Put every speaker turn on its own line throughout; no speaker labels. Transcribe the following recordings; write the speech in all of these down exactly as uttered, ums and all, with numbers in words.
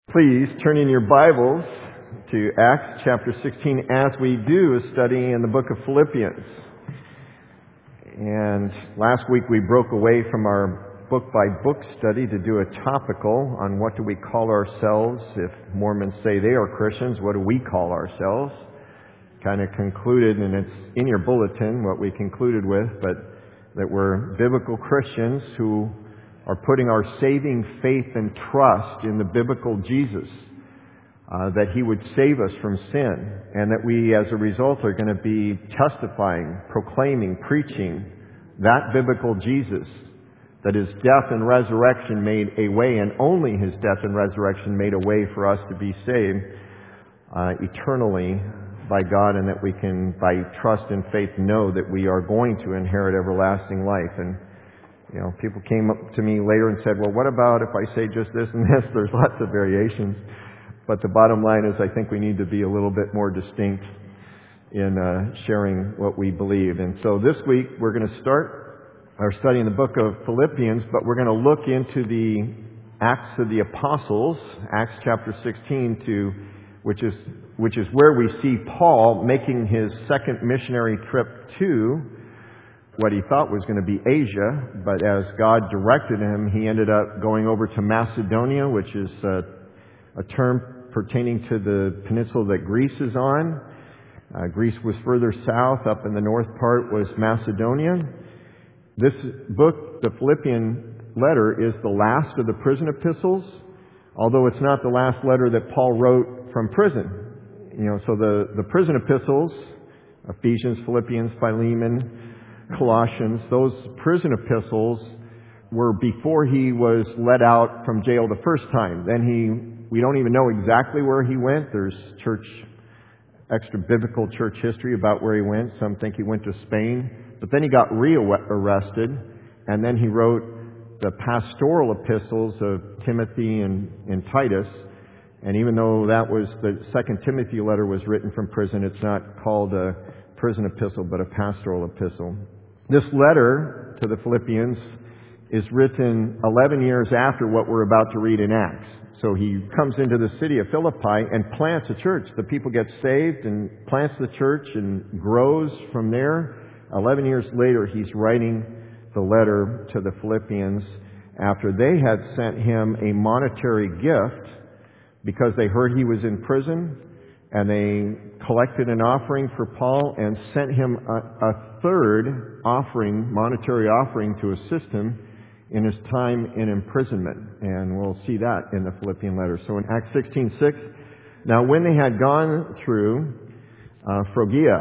Please turn in your Bibles to Acts chapter sixteen as we do a study in the book of Philippians. And last week we broke away from our book-by-book study to do a topical on what do we call ourselves. If Mormons say they are Christians, what do we call ourselves? Kind of concluded, and it's in your bulletin what we concluded with, but that we're biblical Christians who are putting our saving faith and trust in the biblical Jesus, uh, that He would save us from sin, and that we, as a result, are going to be testifying, proclaiming, preaching that biblical Jesus, that His death and resurrection made a way, and only His death and resurrection made a way for us to be saved uh, eternally by God, and that we can, by trust and faith, know that we are going to inherit everlasting life. And You know, people came up to me later and said, well, what about if I say just this and this? There's lots of variations. But the bottom line is I think we need to be a little bit more distinct in uh, sharing what we believe. And so this week we're going to start our study in the book of Philippians, but we're going to look into the Acts of the Apostles, Acts chapter sixteen, to which is which is where we see Paul making his second missionary trip to what he thought was going to be Asia, but as God directed him, he ended up going over to Macedonia, which is a, a term pertaining to the peninsula that Greece is on. Uh, Greece was further south. Up in the north part was Macedonia. This book, the Philippian letter, is the last of the prison epistles, although it's not the last letter that Paul wrote from prison. You know, so the, the prison epistles, Ephesians, Philippians, Philemon, Colossians, those prison epistles were before he was let out from jail the first time. Then he, we don't even know exactly where he went. There's church, extra biblical church history about where he went. Some think he went to Spain. But then he got re-arrested, and then he wrote the pastoral epistles of Timothy and, and Titus. And even though that was the second Timothy letter was written from prison, it's not called a prison epistle, but a pastoral epistle. This letter to the Philippians is written eleven years after what we're about to read in Acts. So he comes into the city of Philippi and plants a church. The people get saved and plants the church and grows from there. eleven years later, he's writing the letter to the Philippians after they had sent him a monetary gift because they heard he was in prison. And they collected an offering for Paul and sent him a, a third offering, monetary offering, to assist him in his time in imprisonment. And we'll see that in the Philippian letter. So in Acts sixteen six, now when they had gone through uh, Phrygia,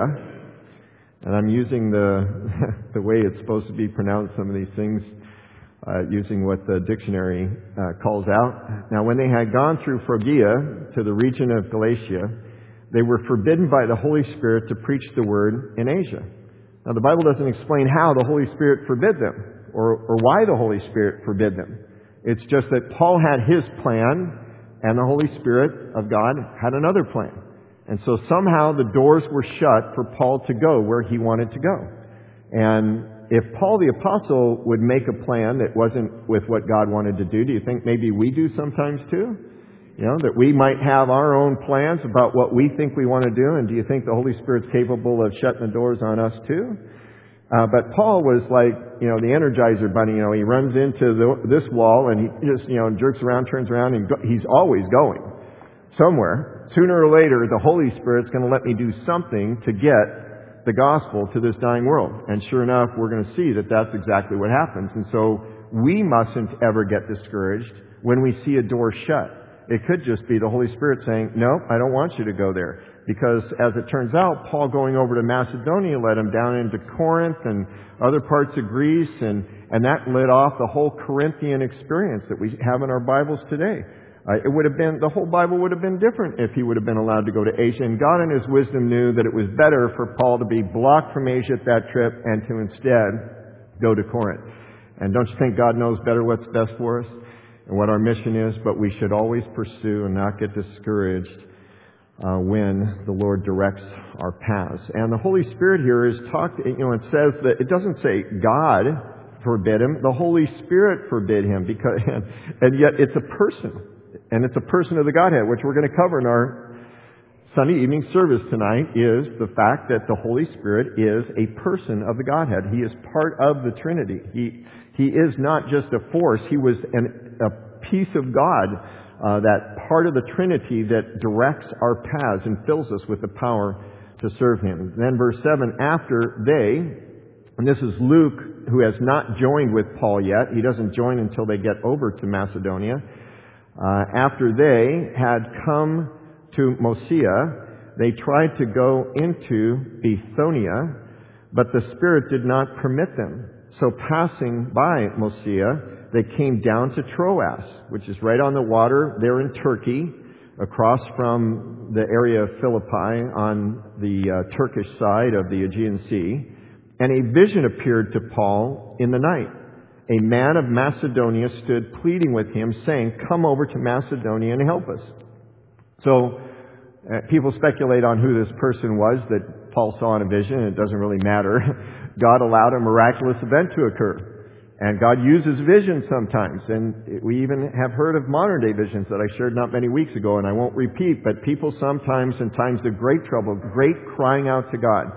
and I'm using the the way it's supposed to be pronounced, some of these things, Uh, using what the dictionary uh, calls out. Now, when they had gone through Phrygia to the region of Galatia, they were forbidden by the Holy Spirit to preach the word in Asia. Now, the Bible doesn't explain how the Holy Spirit forbid them or, or why the Holy Spirit forbid them. It's just that Paul had his plan and the Holy Spirit of God had another plan. And so somehow the doors were shut for Paul to go where he wanted to go. And if Paul the Apostle would make a plan that wasn't with what God wanted to do, do you think maybe we do sometimes too? You know, that we might have our own plans about what we think we want to do, and do you think the Holy Spirit's capable of shutting the doors on us too? Uh, but Paul was like, you know, the Energizer Bunny. You know, he runs into the, this wall and he just, you know, jerks around, turns around, and go, he's always going somewhere. Sooner or later, the Holy Spirit's going to let me do something to get the gospel to this dying world. And sure enough, we're going to see that that's exactly what happens. And so we mustn't ever get discouraged when we see a door shut. It could just be the Holy Spirit saying, no, I don't want you to go there. Because as it turns out, Paul going over to Macedonia led him down into Corinth and other parts of Greece, and, and that lit off the whole Corinthian experience that we have in our Bibles today. Uh, it would have been, the whole Bible would have been different if he would have been allowed to go to Asia. And God in His wisdom knew that it was better for Paul to be blocked from Asia at that trip and to instead go to Corinth. And don't you think God knows better what's best for us and what our mission is? But we should always pursue and not get discouraged uh, when the Lord directs our paths. And the Holy Spirit here is talked, you know, it says that, it doesn't say God forbid him, the Holy Spirit forbid him, because, and, and yet it's a person. And it's a person of the Godhead, which we're going to cover in our Sunday evening service tonight, is the fact that the Holy Spirit is a person of the Godhead. He is part of the Trinity. He he is not just a force. He was an, a piece of God, uh, that part of the Trinity that directs our paths and fills us with the power to serve Him. Then verse seven, after they, and this is Luke, who has not joined with Paul yet. He doesn't join until they get over to Macedonia. Uh, after they had come to Mosea, they tried to go into Bithynia, but the Spirit did not permit them. So passing by Mosea, they came down to Troas, which is right on the water there in Turkey, across from the area of Philippi on the uh, Turkish side of the Aegean Sea. And a vision appeared to Paul in the night. A man of Macedonia stood pleading with him, saying, "Come over to Macedonia and help us." So uh, people speculate on who this person was that Paul saw in a vision. It doesn't really matter. God allowed a miraculous event to occur. And God uses visions sometimes. And we even have heard of modern day visions that I shared not many weeks ago, and I won't repeat. But people sometimes, in times of great trouble, great crying out to God,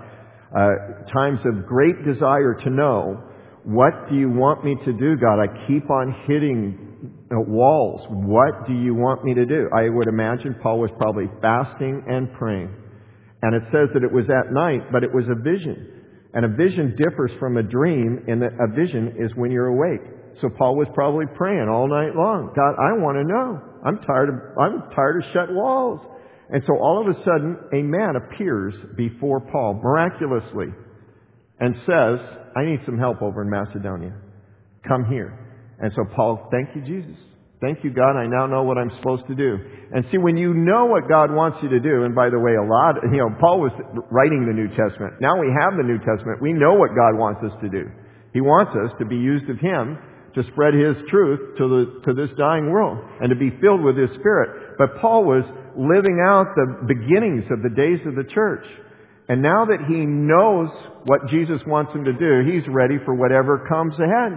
uh, times of great desire to know, what do you want me to do, God? I keep on hitting walls. What do you want me to do? I would imagine Paul was probably fasting and praying. And it says that it was at night, but it was a vision. And a vision differs from a dream in that a vision is when you're awake. So Paul was probably praying all night long. God, I want to know. I'm tired of, I'm tired of shut walls. And so all of a sudden, a man appears before Paul miraculously and says, I need some help over in Macedonia. Come here. And so Paul, thank you, Jesus. Thank you, God. I now know what I'm supposed to do. And see, when you know what God wants you to do, and by the way, a lot, you know, Paul was writing the New Testament. Now we have the New Testament. We know what God wants us to do. He wants us to be used of Him to spread His truth to the, to this dying world and to be filled with His Spirit. But Paul was living out the beginnings of the days of the church. And now that he knows what Jesus wants him to do, he's ready for whatever comes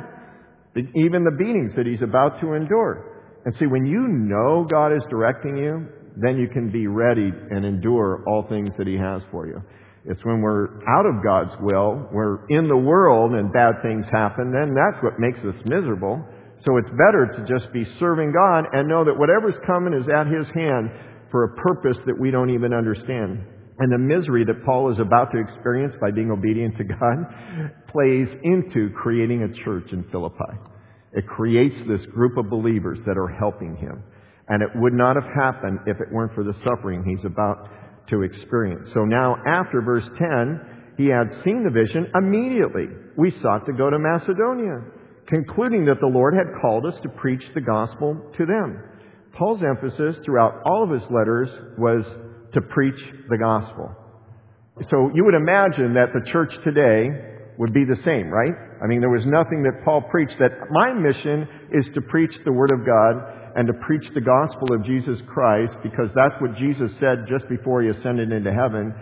ahead. Even the beatings that he's about to endure. And see, when you know God is directing you, then you can be ready and endure all things that He has for you. It's when we're out of God's will, we're in the world and bad things happen, then that's what makes us miserable. So it's better to just be serving God and know that whatever's coming is at His hand for a purpose that we don't even understand. And the misery that Paul is about to experience by being obedient to God plays into creating a church in Philippi. It creates this group of believers that are helping him. And it would not have happened if it weren't for the suffering he's about to experience. So now, after verse ten, he had seen the vision. Immediately we sought to go to Macedonia, concluding that the Lord had called us to preach the gospel to them. Paul's emphasis throughout all of his letters was to preach the gospel. So you would imagine that the church today would be the same, right? I mean, there was nothing that Paul preached. That my mission is to preach the Word of God and to preach the gospel of Jesus Christ, because that's what Jesus said just before He ascended into heaven.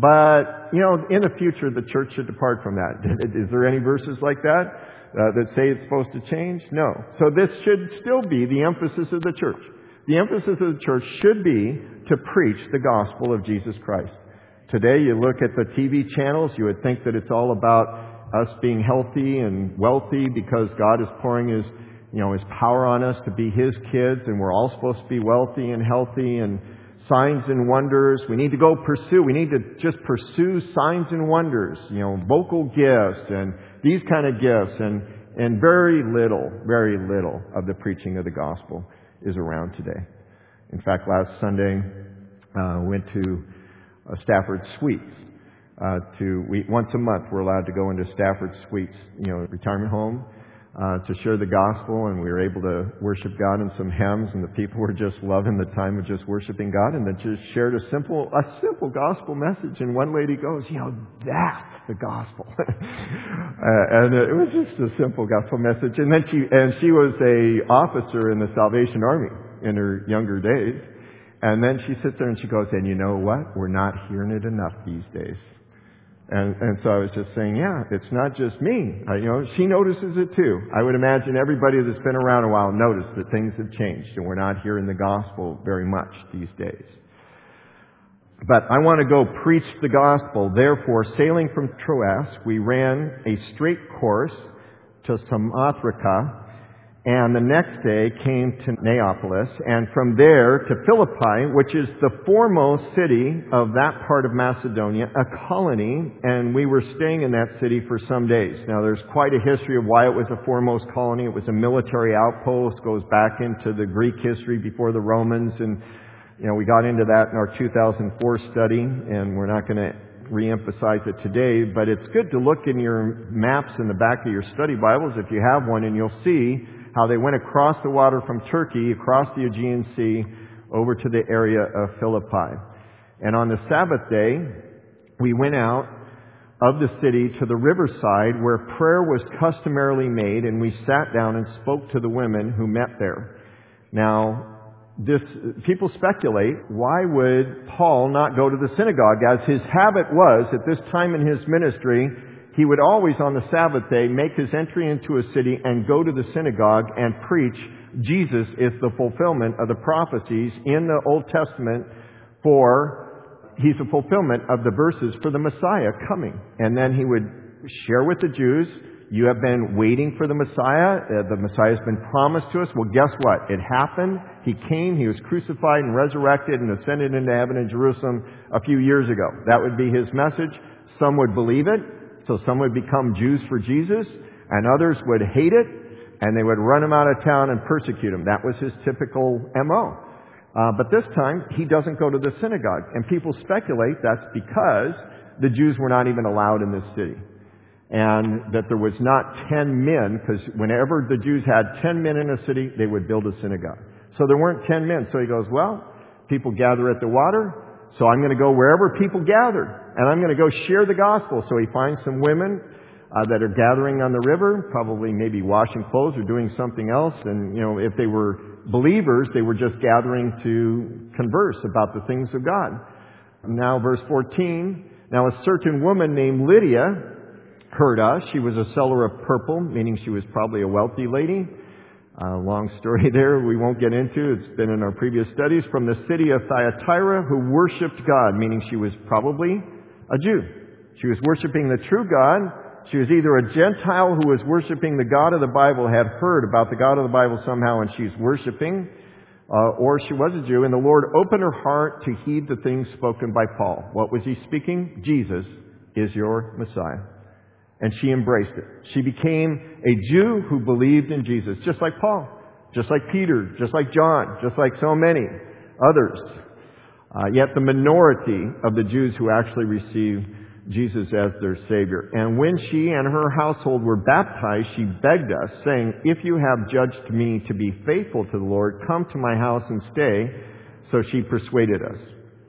But, you know, in the future, the church should depart from that. Is there any verses like that uh, that say it's supposed to change? No. So this should still be the emphasis of the church. The emphasis of the church should be to preach the gospel of Jesus Christ. Today, you look at the T V channels, you would think that it's all about us being healthy and wealthy because God is pouring His, you know, His power on us to be His kids, and we're all supposed to be wealthy and healthy, and signs and wonders. We need to go pursue. We need to just pursue signs and wonders, you know, vocal gifts and these kind of gifts, and and very little, very little of the preaching of the gospel is around today. In fact, last Sunday, uh, went to uh, Stafford Suites. Uh, to we, once a month, we're allowed to go into Stafford Suites, you know, retirement home, uh, to share the gospel, and we were able to worship God in some hymns, and the people were just loving the time of just worshiping God, and then just shared a simple, a simple gospel message. And one lady goes, you know, that's the gospel, uh, and it was just a simple gospel message. And then she, and she was a officer in the Salvation Army in her younger days. And then she sits there and she goes, and you know what? We're not hearing it enough these days. And, and so I was just saying, yeah, it's not just me. I, you know, she notices it too. I would imagine everybody that's been around a while noticed that things have changed and we're not hearing the gospel very much these days. But I want to go preach the gospel. Therefore, sailing from Troas, we ran a straight course to Samothrace, and the next day came to Neapolis, and from there to Philippi, which is the foremost city of that part of Macedonia, a colony, and we were staying in that city for some days. Now, there's quite a history of why it was a foremost colony. It was a military outpost, goes back into the Greek history before the Romans, and you know, we got into that in our two thousand four study, and we're not going to re-emphasize it today, but it's good to look in your maps in the back of your study Bibles, if you have one, and you'll see how they went across the water from Turkey, across the Aegean Sea, over to the area of Philippi. And on the Sabbath day, we went out of the city to the riverside where prayer was customarily made, and we sat down and spoke to the women who met there. Now, this, people speculate, why would Paul not go to the synagogue? As his habit was, at this time in his ministry, he would always on the Sabbath day make his entry into a city and go to the synagogue and preach Jesus is the fulfillment of the prophecies in the Old Testament for, he's a fulfillment of the verses for the Messiah coming. And then he would share with the Jews, you have been waiting for the Messiah. Uh, the Messiah has been promised to us. Well, guess what? It happened. He came. He was crucified and resurrected and ascended into heaven in Jerusalem a few years ago. That would be his message. Some would believe it. So some would become Jews for Jesus, and others would hate it, and they would run him out of town and persecute him. That was his typical M O. Uh, but this time, he doesn't go to the synagogue. And people speculate that's because the Jews were not even allowed in this city. And that there was not ten men, because whenever the Jews had ten men in a city, they would build a synagogue. So there weren't ten men. So he goes, well, people gather at the water, so I'm going to go wherever people gather, and I'm going to go share the gospel. So he finds some women uh, that are gathering on the river, probably maybe washing clothes or doing something else. And, you know, if they were believers, they were just gathering to converse about the things of God. Now, verse fourteen, now a certain woman named Lydia heard us. She was a seller of purple, meaning she was probably a wealthy lady. Uh, long story there we won't get into. It's been in our previous studies. From the city of Thyatira, who worshipped God, meaning she was probably a Jew. She was worshiping the true God. She was either a Gentile who was worshiping the God of the Bible, had heard about the God of the Bible somehow, and she's worshiping, uh, or she was a Jew, and the Lord opened her heart to heed the things spoken by Paul. What was he speaking? Jesus is your Messiah. And she embraced it. She became a Jew who believed in Jesus, just like Paul, just like Peter, just like John, just like so many others. Uh, yet the minority of the Jews who actually received Jesus as their Savior. And when she and her household were baptized, she begged us, saying, if you have judged me to be faithful to the Lord, come to my house and stay. So she persuaded us.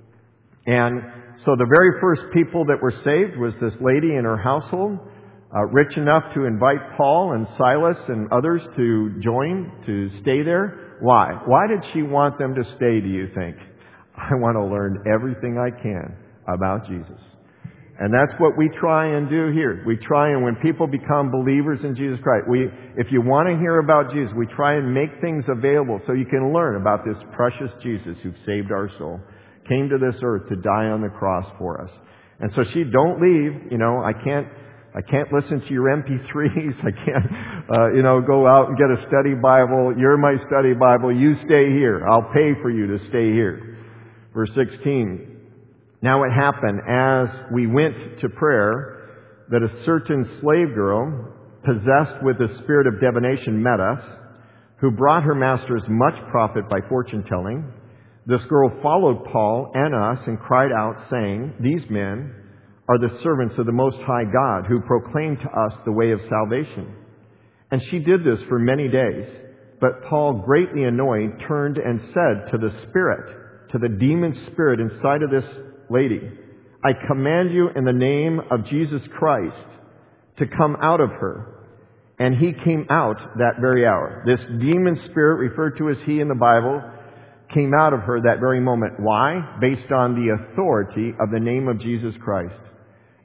And so the very first people that were saved was this lady and her household. Uh, rich enough to invite Paul and Silas and others to join, to stay there. Why? Why did she want them to stay, do you think? I want to learn everything I can about Jesus. And that's what we try and do here. We try, and when people become believers in Jesus Christ, we, if you want to hear about Jesus, we try and make things available so you can learn about this precious Jesus who saved our soul, came to this earth to die on the cross for us. And so she, don't leave, you know, I can't, I can't listen to your M P threes. I can't, uh, you know, go out and get a study Bible. You're my study Bible. You stay here. I'll pay for you to stay here. Verse sixteen. Now it happened as we went to prayer that a certain slave girl, possessed with the spirit of divination, met us, who brought her masters much profit by fortune telling. This girl followed Paul and us and cried out, saying, these men are the servants of the Most High God, who proclaim to us the way of salvation. And she did this for many days. But Paul, greatly annoyed, turned and said to the spirit, to the demon spirit inside of this lady, I command you in the name of Jesus Christ to come out of her. And he came out that very hour. This demon spirit, referred to as he in the Bible, came out of her that very moment. Why? Based on the authority of the name of Jesus Christ.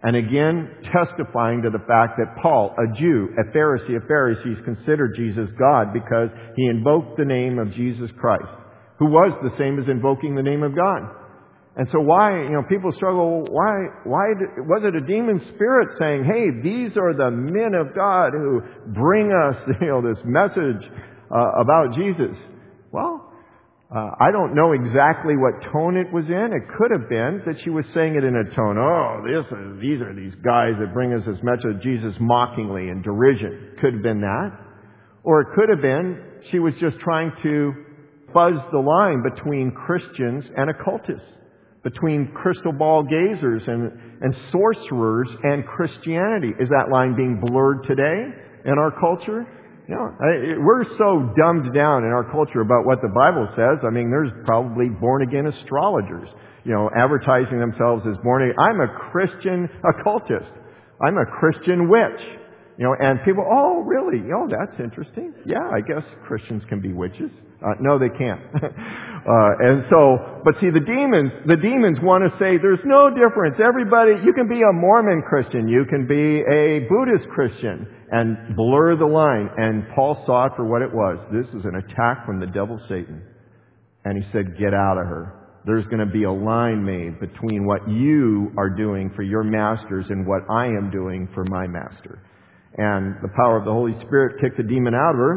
And again, testifying to the fact that Paul, a Jew, a Pharisee of Pharisees, considered Jesus God because he invoked the name of Jesus Christ, who was the same as invoking the name of God. And so why, you know, people struggle, why, why did, was it a demon spirit saying, hey, these are the men of God who bring us, you know, this message uh, about Jesus? Well, Uh, I don't know exactly what tone it was in. It could have been that she was saying it in a tone, oh, this is, these are these guys that bring us this message of Jesus mockingly and derision. Could have been that. Or it could have been she was just trying to fuzz the line between Christians and occultists, between crystal ball gazers and, and sorcerers and Christianity. Is that line being blurred today in our culture? You know, I, we're so dumbed down in our culture about what the Bible says. I mean, there's probably born-again astrologers, you know, advertising themselves as born-again. I'm a Christian occultist. I'm a Christian witch. You know, and people, oh, really? Oh, that's interesting. Yeah, I guess Christians can be witches. Uh, no, they can't. uh, and so, but see, the demons, the demons want to say there's no difference. Everybody, you can be a Mormon Christian. You can be a Buddhist Christian. And blur the line. And Paul saw it for what it was. This is an attack from the devil Satan. And he said, get out of her. There's going to be a line made between what you are doing for your masters and what I am doing for my master. And the power of the Holy Spirit kicked the demon out of her.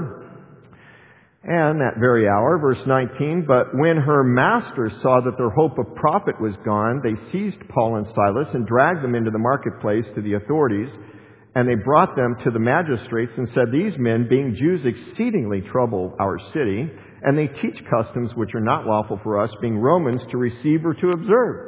And that very hour, verse nineteen, but when her masters saw that their hope of profit was gone, they seized Paul and Silas and dragged them into the marketplace to the authorities. And they brought them to the magistrates and said, these men, being Jews, exceedingly trouble our city, and they teach customs which are not lawful for us, being Romans, to receive or to observe.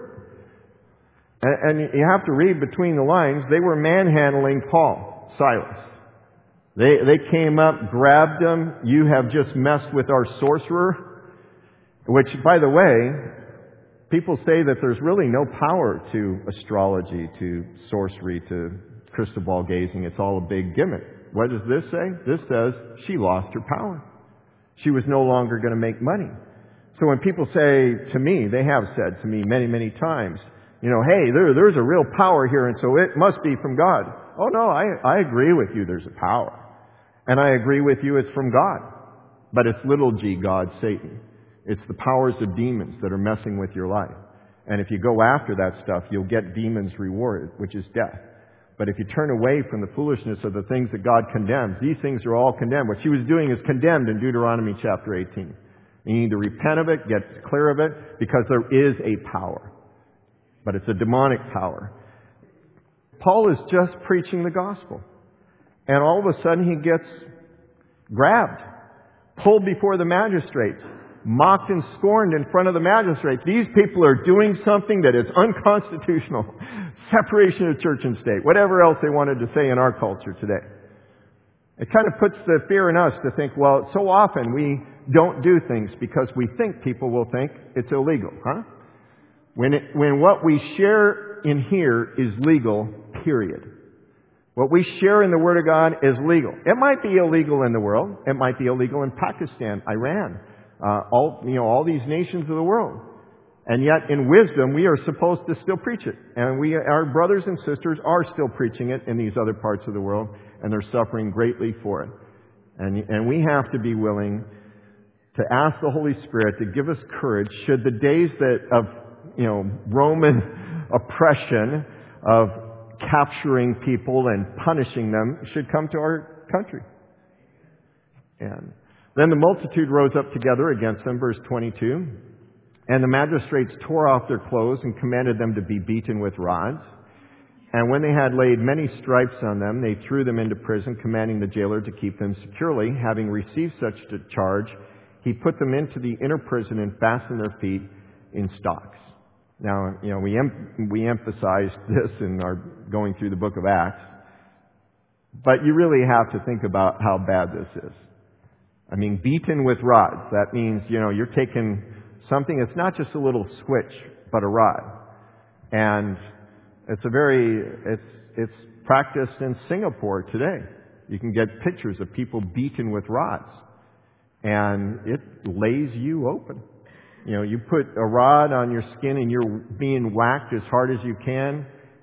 And, and you have to read between the lines, they were manhandling Paul, Silas. They, they came up, grabbed him. You have just messed with our sorcerer. Which, by the way, people say that there's really no power to astrology, to sorcery, to crystal ball gazing. It's all a big gimmick. What does this say? This says she lost her power. She was no longer going to make money. So when people say to me, they have said to me many, many times, you know, hey, there, there's a real power here, and so it must be from God. Oh, no, I, I agree with you there's a power. And I agree with you it's from God. But it's little g God, Satan. It's the powers of demons that are messing with your life. And if you go after that stuff, you'll get demons rewarded, which is death. But if you turn away from the foolishness of the things that God condemns, these things are all condemned. What she was doing is condemned in Deuteronomy chapter eighteen. You need to repent of it, get clear of it, because there is a power. But it's a demonic power. Paul is just preaching the gospel. And all of a sudden he gets grabbed, pulled before the magistrates, mocked and scorned in front of the magistrates. These people are doing something that is unconstitutional. Separation of church and state. Whatever else they wanted to say in our culture today. It kind of puts the fear in us to think, well, so often we don't do things because we think people will think it's illegal, huh? When, it, when what we share in here is legal, period. What we share in the Word of God is legal. It might be illegal in the world. It might be illegal in Pakistan, Iran, uh, all, you know, all these nations of the world. And yet, in wisdom, we are supposed to still preach it. And we, our brothers and sisters are still preaching it in these other parts of the world, and they're suffering greatly for it. And, and we have to be willing to ask the Holy Spirit to give us courage should the days that of, you know, Roman oppression, of capturing people and punishing them, should come to our country. And then the multitude rose up together against them, verse twenty-two. And the magistrates tore off their clothes and commanded them to be beaten with rods. And when they had laid many stripes on them, they threw them into prison, commanding the jailer to keep them securely. Having received such a charge, he put them into the inner prison and fastened their feet in stocks. Now, you know, we em- we emphasized this in our going through the book of Acts. But you really have to think about how bad this is. I mean, beaten with rods. That means, you know, you're taking something, it's not just a little switch, but a rod. And it's a very, it's, it's practiced in Singapore today. You can get pictures of people beaten with rods. And it lays you open. You know, you put a rod on your skin and you're being whacked as hard as you can,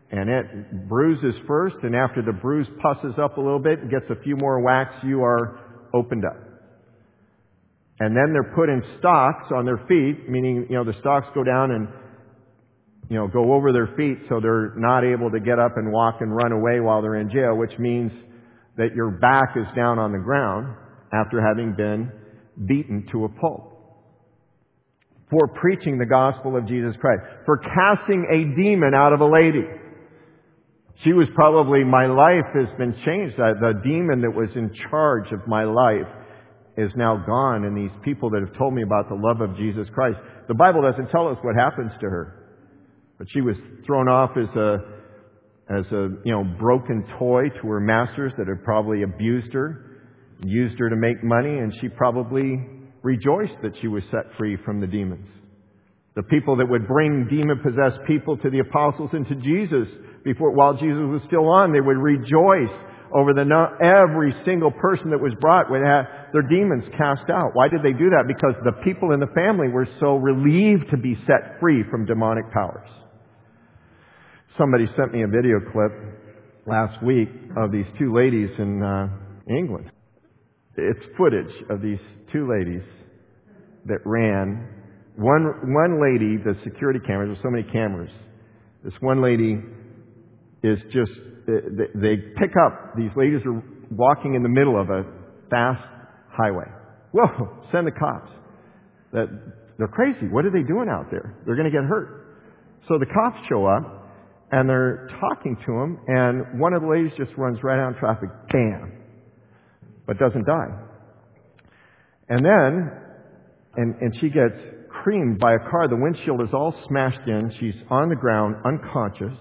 And it bruises first, and after the bruise pusses up a little bit and gets a few more whacks, you are opened up. And then they're put in stocks on their feet, meaning, you know, the stocks go down and, you know, go over their feet so they're not able to get up and walk and run away while they're in jail, which means that your back is down on the ground after having been beaten to a pulp. For preaching the gospel of Jesus Christ. For casting a demon out of a lady. She was probably, my life has been changed. The demon that was in charge of my life is now gone, and these people that have told me about the love of Jesus Christ. The Bible doesn't tell us what happens to her. But she was thrown off as a, as a, you know, broken toy to her masters that had probably abused her, used her to make money, and she probably rejoiced that she was set free from the demons. The people that would bring demon-possessed people to the apostles and to Jesus before, while Jesus was still on, they would rejoice over the every single person that was brought would have their demons cast out. Why did they do that? Because the people in the family were so relieved to be set free from demonic powers. Somebody sent me a video clip last week of these two ladies in uh, England. It's footage of these two ladies that ran. One one lady, the security cameras, there's so many cameras. This one lady is just, they, they pick up, these ladies are walking in the middle of a fast highway. Whoa, send the cops. That they're crazy. What are they doing out there? They're going to get hurt. So the cops show up and they're talking to them, and one of the ladies just runs right out in traffic, bam, but doesn't die. And then, and, and she gets creamed by a car. The windshield is all smashed in. She's on the ground, unconscious.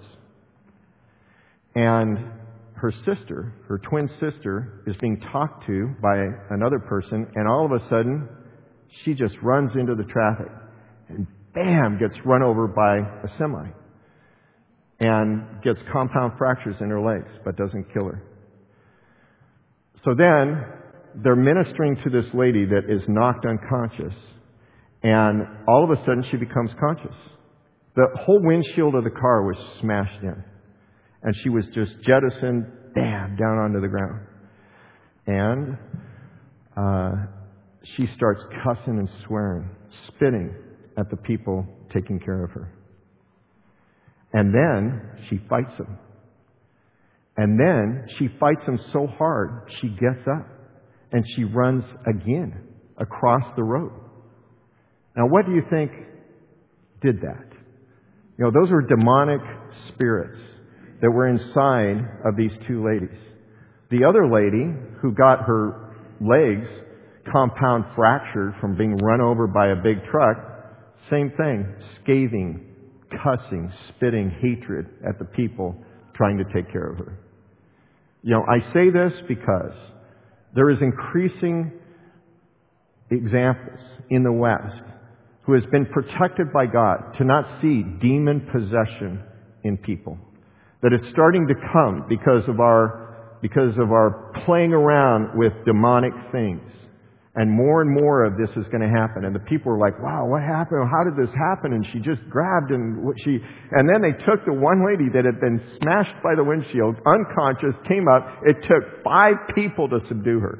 And her sister, her twin sister, is being talked to by another person, and all of a sudden, she just runs into the traffic and bam, gets run over by a semi and gets compound fractures in her legs, but doesn't kill her. So then, they're ministering to this lady that is knocked unconscious, and all of a sudden she becomes conscious. The whole windshield of the car was smashed in, and she was just jettisoned, bam, down onto the ground. And uh, she starts cussing and swearing, spitting at the people taking care of her. And then she fights them. And then she fights them so hard, she gets up and she runs again across the road. Now, what do you think did that? You know, those were demonic spirits that were inside of these two ladies. The other lady, who got her legs compound fractured from being run over by a big truck, same thing, scathing, cussing, spitting hatred at the people trying to take care of her. You know, I say this because there is increasing examples in the West who has been protected by God to not see demon possession in people. That it's starting to come because of our because of our playing around with demonic things. And more and more of this is going to happen. And the people are like, wow, what happened? How did this happen? And she just grabbed and she... And then they took the one lady that had been smashed by the windshield, unconscious, came up. It took five people to subdue her.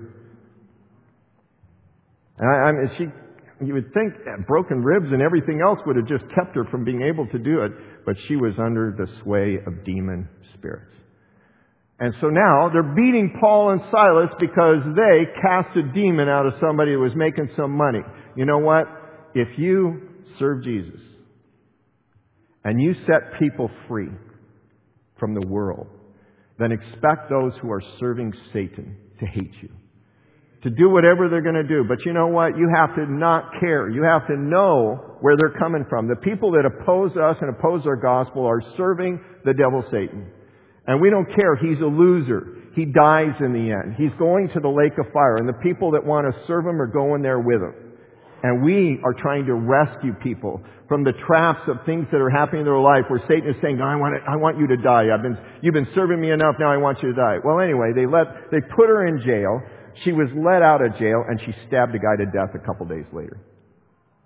And I, I mean, she... You would think broken ribs and everything else would have just kept her from being able to do it. But she was under the sway of demon spirits. And so now they're beating Paul and Silas because they cast a demon out of somebody who was making some money. You know what? If you serve Jesus and you set people free from the world, then expect those who are serving Satan to hate you. To do whatever they're going to do. But you know what? You have to not care. You have to know where they're coming from. The people that oppose us and oppose our gospel are serving the devil Satan. And we don't care. He's a loser. He dies in the end. He's going to the lake of fire. And the people that want to serve him are going there with him. And we are trying to rescue people from the traps of things that are happening in their life where Satan is saying, I want it, I want you to die. I've been, you've been serving me enough. Now I want you to die. Well, anyway, they let, they put her in jail. She was let out of jail and she stabbed a guy to death a couple days later.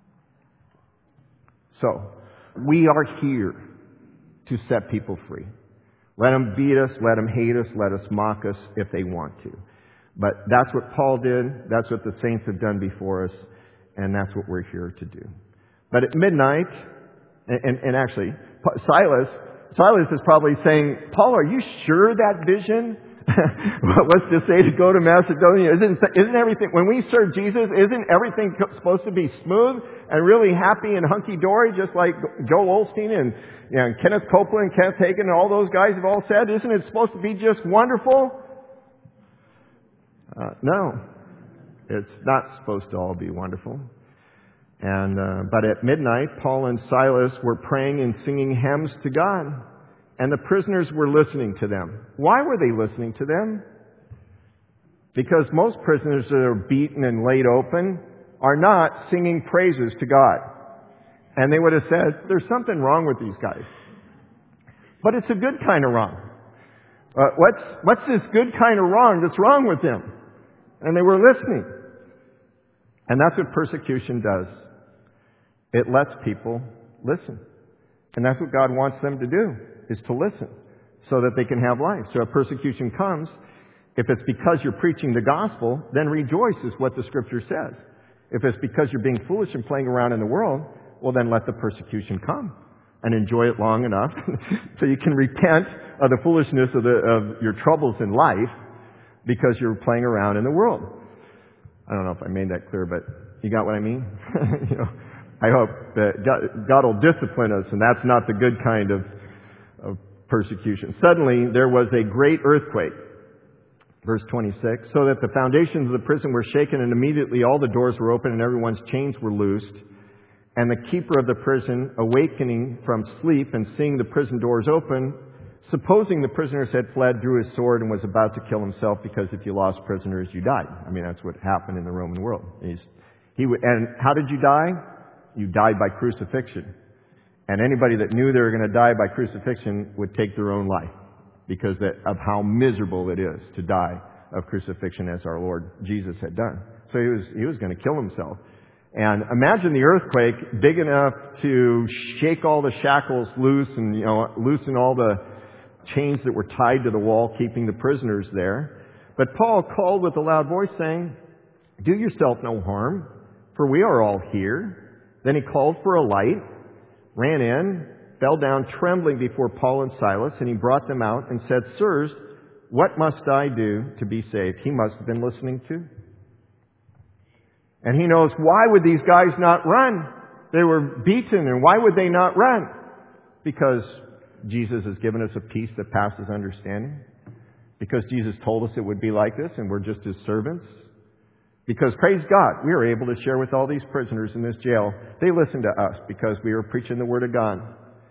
So, we are here to set people free. Let them beat us, let them hate us, let us mock us if they want to. But that's what Paul did, that's what the saints have done before us, and that's what we're here to do. But at midnight, and, and, and actually, Silas, Silas is probably saying, Paul, are you sure that vision was to say to go to Macedonia? Isn't, isn't everything, when we serve Jesus, isn't everything supposed to be smooth and really happy and hunky-dory, just like Joel Osteen and, you know, Kenneth Copeland, Kenneth Hagin, and all those guys have all said? Isn't it supposed to be just wonderful? Uh, no. It's not supposed to all be wonderful. And uh, but at midnight, Paul and Silas were praying and singing hymns to God. And the prisoners were listening to them. Why were they listening to them? Because most prisoners that are beaten and laid open are not singing praises to God. And they would have said, there's something wrong with these guys. But it's a good kind of wrong. Uh, what's, what's this good kind of wrong that's wrong with them? And they were listening. And that's what persecution does. It lets people listen. And that's what God wants them to do, is to listen, so that they can have life. So if persecution comes, if it's because you're preaching the gospel, then rejoice is what the Scripture says. If it's because you're being foolish and playing around in the world, well then let the persecution come and enjoy it long enough so you can repent of the foolishness of, the, of your troubles in life because you're playing around in the world. I don't know if I made that clear, but you got what I mean? you know, I hope that God, God will discipline us, and that's not the good kind of, of persecution. Suddenly, there was a great earthquake. Verse twenty-six, so that the foundations of the prison were shaken, and immediately all the doors were open and everyone's chains were loosed. And the keeper of the prison, awakening from sleep and seeing the prison doors open, supposing the prisoners had fled, drew his sword and was about to kill himself, because if you lost prisoners, you died. I mean, that's what happened in the Roman world. He's, he w- and how did you die? You died by crucifixion. And anybody that knew they were going to die by crucifixion would take their own life, because of how miserable it is to die of crucifixion, as our Lord Jesus had done. So he was, he was going to kill himself. And imagine the earthquake big enough to shake all the shackles loose and, you know, loosen all the chains that were tied to the wall, keeping the prisoners there. But Paul called with a loud voice, saying, do yourself no harm, for we are all here. Then he called for a light, ran in, fell down trembling before Paul and Silas, and he brought them out and said, sirs, what must I do to be saved? He must have been listening too. And he knows, why would these guys not run? They were beaten, and why would they not run? Because Jesus has given us a peace that passes understanding. Because Jesus told us it would be like this, and we're just His servants. Because, praise God, we are able to share with all these prisoners in this jail. They listen to us because we are preaching the Word of God.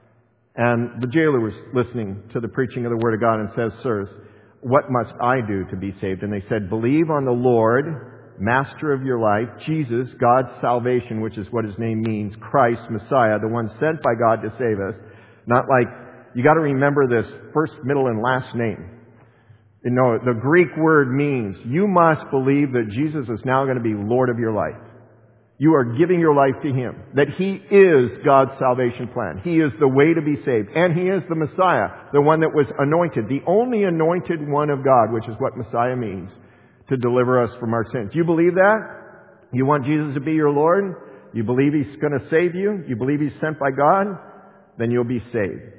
And the jailer was listening to the preaching of the Word of God and says, sirs, what must I do to be saved? And they said, believe on the Lord, Master of your life, Jesus, God's salvation, which is what His name means, Christ, Messiah, the one sent by God to save us. Not like, you got to remember this first, middle, and last name. You know, the Greek word means you must believe that Jesus is now going to be Lord of your life. You are giving your life to Him. That He is God's salvation plan. He is the way to be saved. And He is the Messiah, the one that was anointed, the only anointed one of God, which is what Messiah means, to deliver us from our sins. You believe that? You want Jesus to be your Lord? You believe He's going to save you? You believe He's sent by God? Then you'll be saved.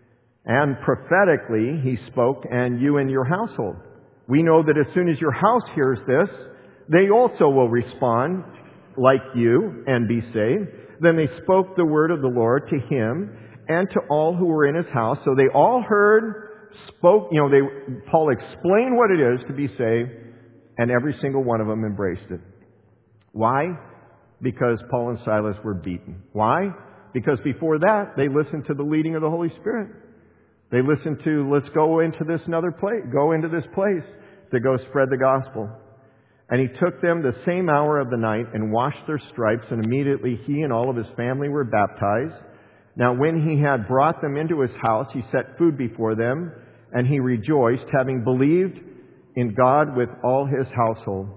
And prophetically, He spoke, and you and your household. We know that as soon as your house hears this, they also will respond like you and be saved. Then they spoke the word of the Lord to him and to all who were in his house. So they all heard, spoke, you know, they, Paul explained what it is to be saved, and every single one of them embraced it. Why? Because Paul and Silas were beaten. Why? Because before that, they listened to the leading of the Holy Spirit. They listened to, let's go into this another place, go into this place to go spread the gospel. And he took them the same hour of the night and washed their stripes, and immediately he and all of his family were baptized. Now when he had brought them into his house, he set food before them, and he rejoiced, having believed in God with all his household.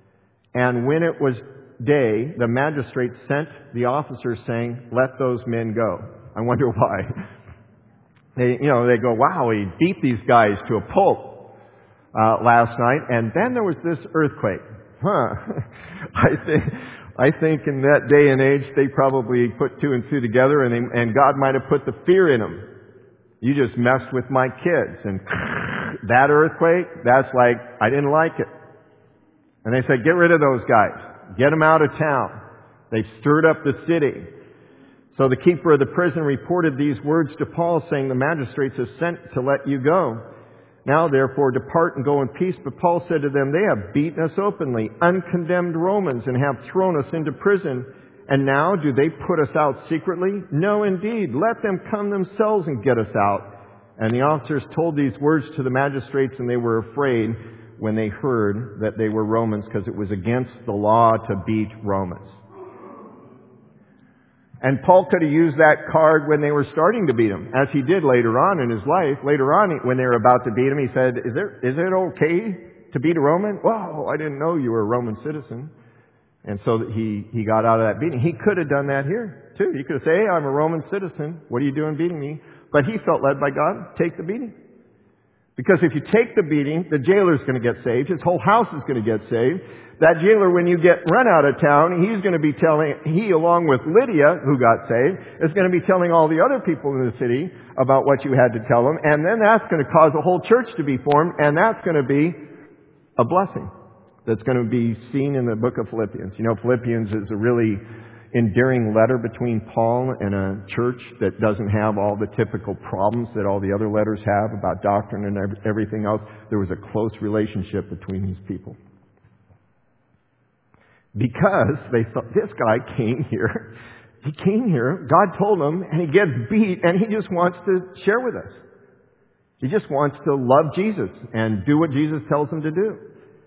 And when it was day, the magistrate sent the officers, saying, let those men go. I wonder why. They, you know, they go, wow, he beat these guys to a pulp uh, last night, and then there was this earthquake. Huh. I think, I think in that day and age, they probably put two and two together, and, they, and God might have put the fear in them. You just messed with my kids. And that earthquake, that's like, I didn't like it. And they said, get rid of those guys. Get them out of town. They've stirred up the city. So the keeper of the prison reported these words to Paul, saying, the magistrates have sent to let you go. Now, therefore, depart and go in peace. But Paul said to them, they have beaten us openly, uncondemned Romans, and have thrown us into prison. And now do they put us out secretly? No, indeed. Let them come themselves and get us out. And the officers told these words to the magistrates, and they were afraid when they heard that they were Romans, because it was against the law to beat Romans. And Paul could have used that card when they were starting to beat him, as he did later on in his life. Later on, when they were about to beat him, he said, is it, is it okay to beat a Roman? Whoa, I didn't know you were a Roman citizen. And so he, he got out of that beating. He could have done that here, too. He could have said, hey, I'm a Roman citizen. What are you doing beating me? But he felt led by God, take the beating. Because if you take the beating, the jailer's going to get saved. His whole house is going to get saved. That jailer, when you get run out of town, he's going to be telling, he along with Lydia, who got saved, is going to be telling all the other people in the city about what you had to tell them. And then that's going to cause a whole church to be formed, and that's going to be a blessing that's going to be seen in the book of Philippians. You know, Philippians is a really endearing letter between Paul and a church that doesn't have all the typical problems that all the other letters have about doctrine and everything else. There was a close relationship between these people. Because they thought, this guy came here, he came here, God told him, and he gets beat, and he just wants to share with us. He just wants to love Jesus and do what Jesus tells him to do.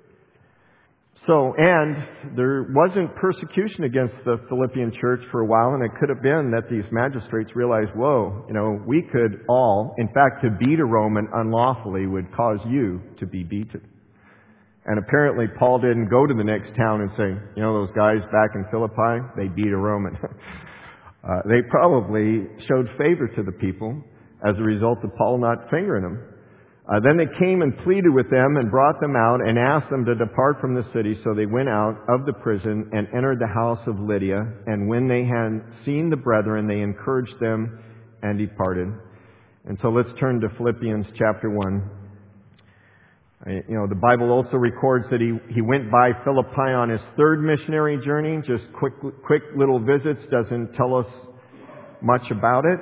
So, and there wasn't persecution against the Philippian church for a while, and it could have been that these magistrates realized, whoa, you know, we could all, in fact, to beat a Roman unlawfully would cause you to be beaten. And apparently Paul didn't go to the next town and say, you know, those guys back in Philippi, they beat a Roman. uh, they probably showed favor to the people as a result of Paul not fingering them. Uh, then they came and pleaded with them and brought them out and asked them to depart from the city. So they went out of the prison and entered the house of Lydia. And when they had seen the brethren, they encouraged them and departed. And so let's turn to Philippians chapter one. You know, the Bible also records that he, he went by Philippi on his third missionary journey. Just quick, quick little visits, doesn't tell us much about it.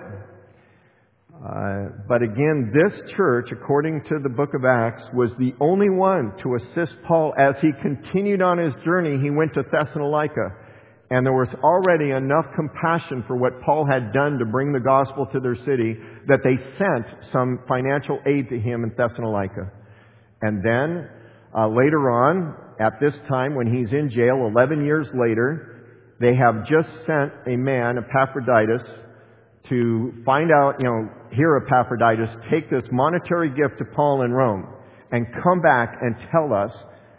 Uh, but again, this church, according to the book of Acts, was the only one to assist Paul as he continued on his journey. He went to Thessalonica, and there was already enough compassion for what Paul had done to bring the gospel to their city that they sent some financial aid to him in Thessalonica. And then, uh, later on, at this time when he's in jail, eleven years later, they have just sent a man, Epaphroditus, to find out, you know, here Epaphroditus, take this monetary gift to Paul in Rome and come back and tell us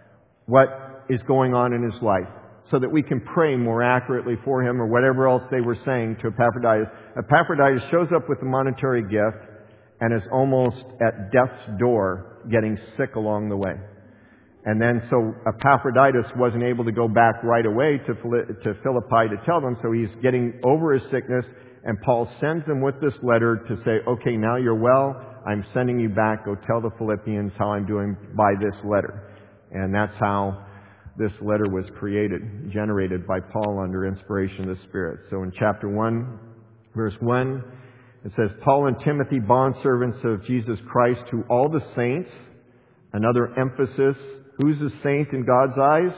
what is going on in his life so that we can pray more accurately for him, or whatever else they were saying to Epaphroditus. Epaphroditus shows up with the monetary gift and is almost at death's door, getting sick along the way. And then so Epaphroditus wasn't able to go back right away to Philippi to tell them, so he's getting over his sickness, and Paul sends them with this letter to say, okay, now you're well, I'm sending you back, go tell the Philippians how I'm doing by this letter. And that's how this letter was created, generated by Paul under inspiration of the Spirit. So in chapter one, verse one, it says, Paul and Timothy, bondservants of Jesus Christ, to all the saints. Another emphasis. Who's a saint in God's eyes?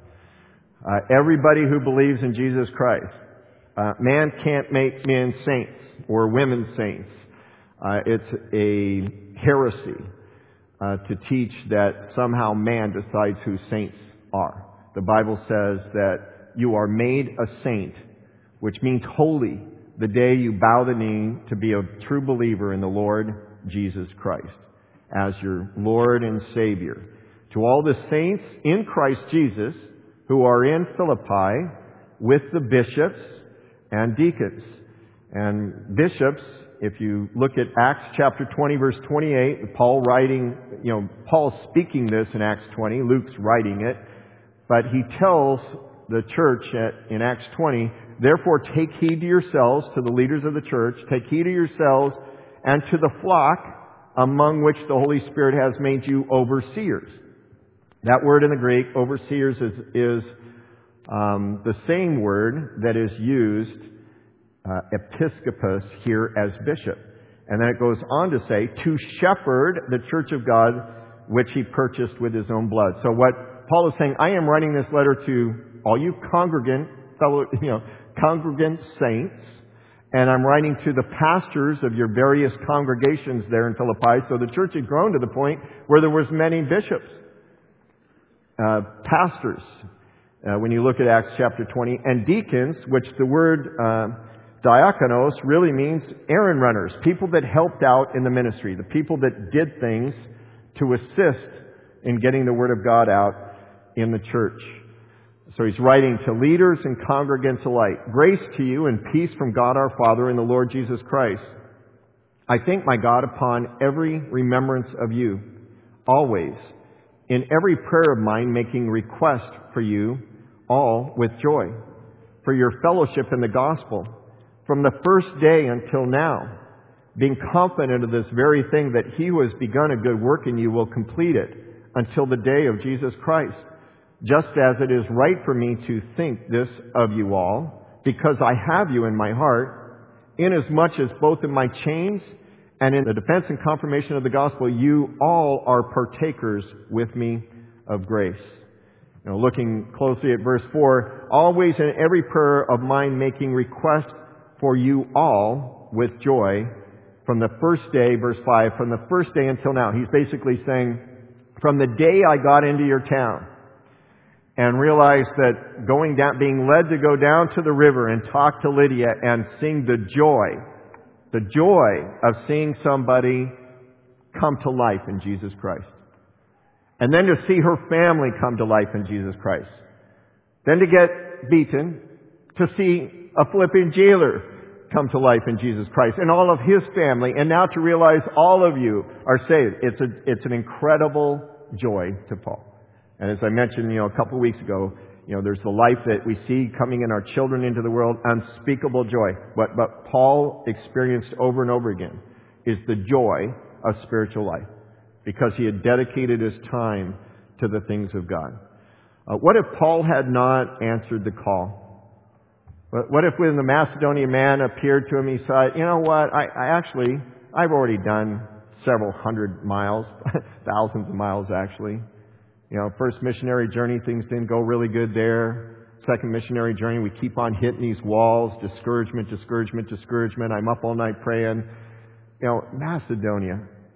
Uh, everybody who believes in Jesus Christ. Uh, man can't make men saints or women saints. Uh, it's a heresy uh, to teach that somehow man decides who saints are. The Bible says that you are made a saint, which means holy, the day you bow the knee to be a true believer in the Lord Jesus Christ as your Lord and Savior. To all the saints in Christ Jesus who are in Philippi with the bishops and deacons. And bishops If you look at Acts chapter twenty, verse twenty-eight, Paul writing, you know, Paul's speaking this in Acts twenty, Luke's writing it, but he tells the church at, in Acts twenty, therefore take heed to yourselves, to the leaders of the church, take heed to yourselves and to the flock among which the Holy Spirit has made you overseers. That word in the Greek, overseers, is, is um, the same word that is used Uh, episkopos here as bishop. And then it goes on to say, to shepherd the church of God, which he purchased with his own blood. So what Paul is saying, I am writing this letter to all you congregant, fellow, you know, congregant saints, and I'm writing to the pastors of your various congregations there in Philippi. So the church had grown to the point where there was many bishops, uh, pastors, uh, when you look at Acts chapter twenty, and deacons, which the word uh, diakonos really means errand runners, people that helped out in the ministry, the people that did things to assist in getting the Word of God out in the church. So he's writing to leaders and congregants alike. Grace to you and peace from God our Father and the Lord Jesus Christ. I thank my God upon every remembrance of you, always, in every prayer of mine, making request for you all with joy, for your fellowship in the gospel, from the first day until now, being confident of this very thing, that he who has begun a good work in you will complete it until the day of Jesus Christ. Just as it is right for me to think this of you all, because I have you in my heart, inasmuch as both in my chains and in the defense and confirmation of the gospel, you all are partakers with me of grace. You know, looking closely at verse four, always in every prayer of mine making request for you all with joy, from the first day, verse five, from the first day until now. He's basically saying, from the day I got into your town and realized that going down, being led to go down to the river and talk to Lydia and sing the joy, the joy of seeing somebody come to life in Jesus Christ. And then to see her family come to life in Jesus Christ. Then to get beaten, to see a Philippian jailer come to life in Jesus Christ and all of his family, and now to realize all of you are saved. It's a, it's an incredible joy to Paul. And as I mentioned, you know, a couple of weeks ago, you know, there's the life that we see coming in our children into the world, unspeakable joy. What, what Paul experienced over and over again is the joy of spiritual life, because he had dedicated his time to the things of God. Uh, what if Paul had not answered the call? What if when the Macedonian man appeared to him, he said, you know what, I, I actually, I've already done several hundred miles, thousands of miles actually. You know, first missionary journey, things didn't go really good there. Second missionary journey, we keep on hitting these walls, discouragement, discouragement, discouragement. I'm up all night praying. You know, Macedonia.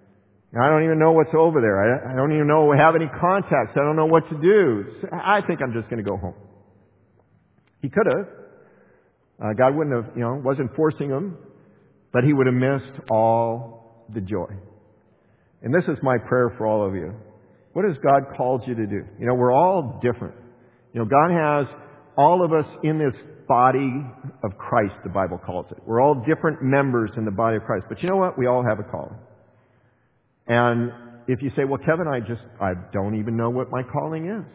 I don't even know what's over there. I, I don't even know have any contacts. I don't know what to do. I think I'm just going to go home. He could have. Uh, God wouldn't have, you know, wasn't forcing him, but he would have missed all the joy. And this is my prayer for all of you. What has God called you to do? You know, we're all different. You know, God has all of us in this body of Christ, the Bible calls it. We're all different members in the body of Christ. But you know what? We all have a calling. And if you say, well, Kevin, I just, I don't even know what my calling is.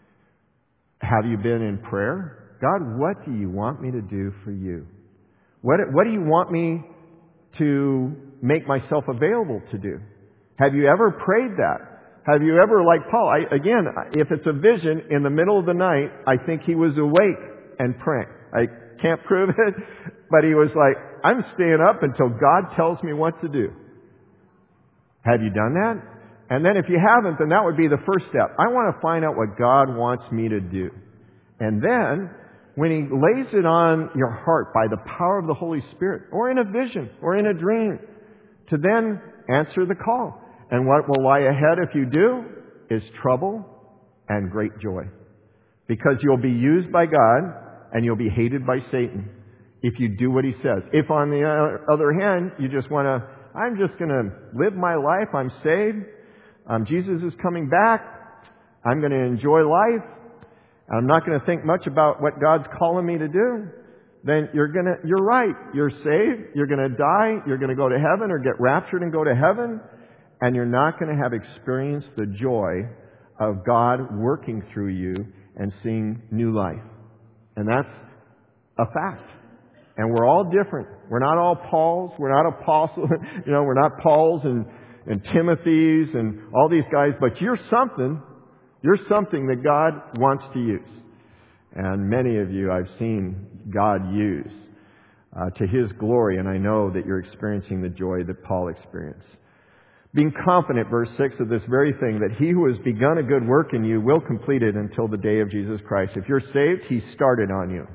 Have you been in prayer? God, what do you want me to do for you? What, what do you want me to make myself available to do? Have you ever prayed that? Have you ever, like Paul, I, again, if it's a vision in the middle of the night, I think he was awake and praying. I can't prove it, but he was like, I'm staying up until God tells me what to do. Have you done that? And then if you haven't, then that would be the first step. I want to find out what God wants me to do. And then, when he lays it on your heart by the power of the Holy Spirit, or in a vision, or in a dream, to then answer the call. And what will lie ahead if you do is trouble and great joy. Because you'll be used by God and you'll be hated by Satan if you do what he says. If on the other hand, you just want to, I'm just going to live my life, I'm saved, um, Jesus is coming back, I'm going to enjoy life, I'm not going to think much about what God's calling me to do, then you're gonna, you're right. You're saved. You're gonna die. You're gonna go to heaven or get raptured and go to heaven. And you're not gonna have experienced the joy of God working through you and seeing new life. And that's a fact. And we're all different. We're not all Pauls. We're not apostles. You know, we're not Pauls and, and Timothys and all these guys. But you're something. You're something that God wants to use. And many of you I've seen God use uh, to His glory. And I know that you're experiencing the joy that Paul experienced. Being confident, verse six, of this very thing, that He who has begun a good work in you will complete it until the day of Jesus Christ. If you're saved, He started on you.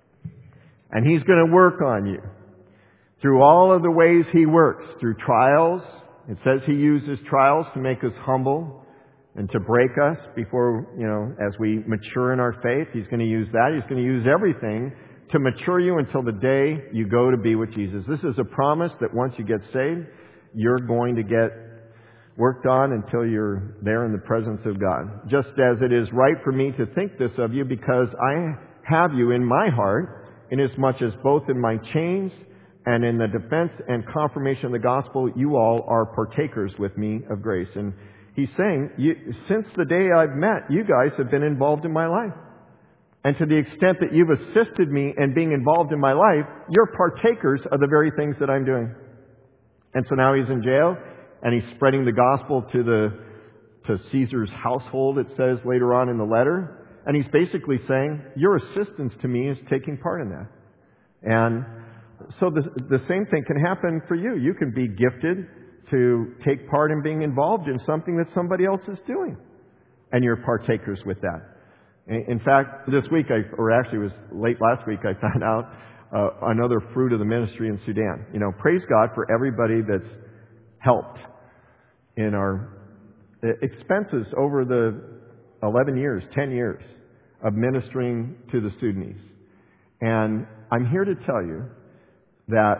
And He's going to work on you through all of the ways He works. Through trials. It says He uses trials to make us humble and to break us before, you know, as we mature in our faith. He's going to use that. He's going to use everything to mature you until the day you go to be with Jesus. This is a promise that once you get saved, you're going to get worked on until you're there in the presence of God. Just as it is right for me to think this of you, because I have you in my heart, inasmuch as both in my chains and in the defense and confirmation of the gospel, you all are partakers with me of grace. And he's saying, you, since the day I've met, you guys have been involved in my life. And to the extent that you've assisted me in being involved in my life, you're partakers of the very things that I'm doing. And so now he's in jail, and he's spreading the gospel to the to Caesar's household, it says later on in the letter. And he's basically saying, your assistance to me is taking part in that. And so the, the same thing can happen for you. You can be gifted to take part in being involved in something that somebody else is doing. And you're partakers with that. In fact, this week, I, or actually it was late last week, I found out Uh, another fruit of the ministry in Sudan. You know, praise God for everybody that's helped in our expenses over the eleven years, ten years of ministering to the Sudanese. And I'm here to tell you that,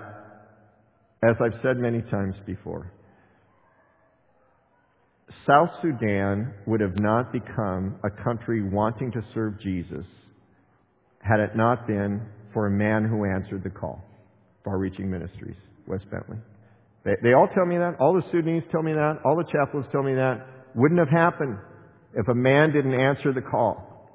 as I've said many times before, South Sudan would have not become a country wanting to serve Jesus had it not been for a man who answered the call. Far Reaching Ministries, West Bentley. They, they all tell me that. All the Sudanese tell me that. All the chaplains tell me that. Wouldn't have happened if a man didn't answer the call.